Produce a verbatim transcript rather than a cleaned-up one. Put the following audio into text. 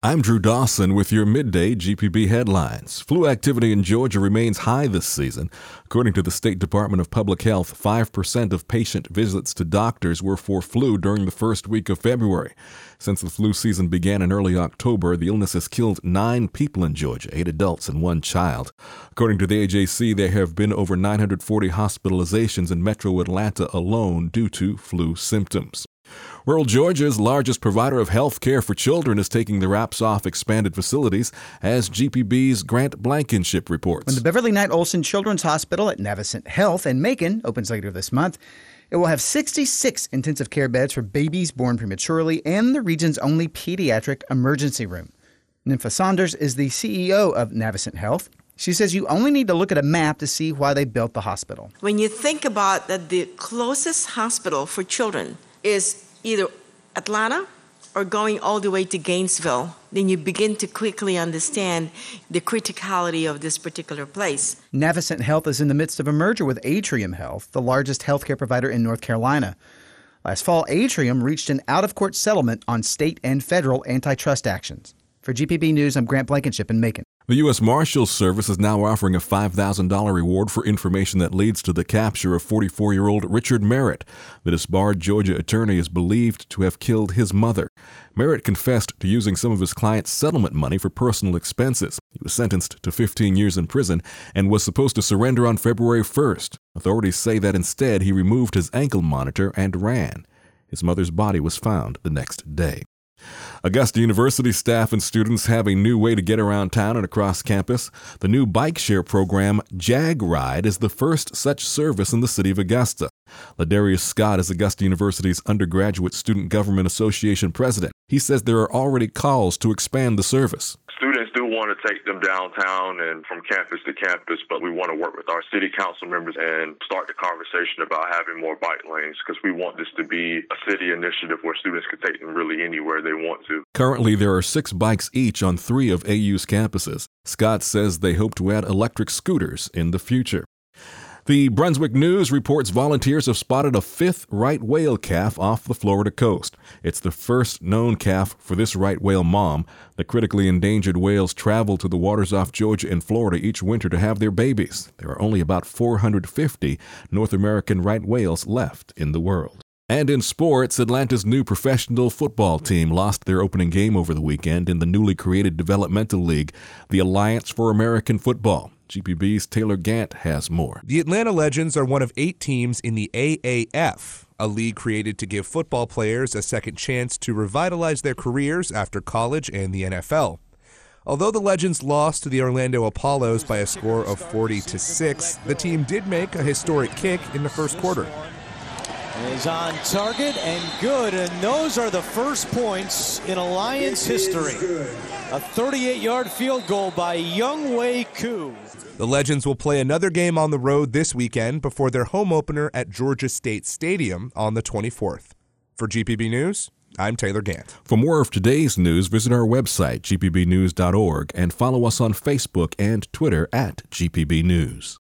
I'm Drew Dawson with your midday G P B headlines. Flu activity in Georgia remains high this season. According to the State Department of Public Health, five percent of patient visits to doctors were for flu during the first week of February. Since the flu season began in early October, the illness has killed nine people in Georgia, eight adults and one child. According to the A J C, there have been over nine hundred forty hospitalizations in metro Atlanta alone due to flu symptoms. Rural Georgia's largest provider of health care for children is taking the wraps off expanded facilities, as G P B's Grant Blankenship reports. When the Beverly Knight Olson Children's Hospital at Navicent Health in Macon opens later this month, it will have sixty-six intensive care beds for babies born prematurely and the region's only pediatric emergency room. Nympha Saunders is the C E O of Navicent Health. She says you only need to look at a map to see why they built the hospital. When you think about that, the closest hospital for children is either Atlanta or going all the way to Gainesville, then you begin to quickly understand the criticality of this particular place. Navicent Health is in the midst of a merger with Atrium Health, the largest healthcare provider in North Carolina. Last fall, Atrium reached an out-of-court settlement on state and federal antitrust actions. For G P B News, I'm Grant Blankenship in Macon. The U S Marshals Service is now offering a five thousand dollars reward for information that leads to the capture of forty-four-year-old Richard Merritt. The disbarred Georgia attorney is believed to have killed his mother. Merritt confessed to using some of his client's settlement money for personal expenses. He was sentenced to fifteen years in prison and was supposed to surrender on February first. Authorities say that instead he removed his ankle monitor and ran. His mother's body was found the next day. Augusta University staff and students have a new way to get around town and across campus. The new bike share program, Jag Ride, is the first such service in the city of Augusta. Ladarius Scott is Augusta University's Undergraduate Student Government Association president. He says there are already calls to expand the service. Students do want to take them downtown and from campus to campus, but we want to work with our city council members and start the conversation about having more bike lanes, because we want this to be a city initiative where students can take them really anywhere they want to. Currently, there are six bikes each on three of A U's campuses. Scott says they hope to add electric scooters in the future. The Brunswick News reports volunteers have spotted a fifth right whale calf off the Florida coast. It's the first known calf for this right whale mom. The critically endangered whales travel to the waters off Georgia and Florida each winter to have their babies. There are only about four hundred fifty North American right whales left in the world. And in sports, Atlanta's new professional football team lost their opening game over the weekend in the newly created developmental league, the Alliance for American Football. G P B's Taylor Gant has more. The Atlanta Legends are one of eight teams in the A A F, a league created to give football players a second chance to revitalize their careers after college and the N F L. Although the Legends lost to the Orlando Apollos by a score of forty to six, the team did make a historic kick in the first quarter. Is on target and good, and those are the first points in Alliance history. A thirty-eight-yard field goal by Younghoe Koo. The Legends will play another game on the road this weekend before their home opener at Georgia State Stadium on the twenty-fourth. For G P B News, I'm Taylor Gant. For more of today's news, visit our website, g p b news dot org, and follow us on Facebook and Twitter at G P B News.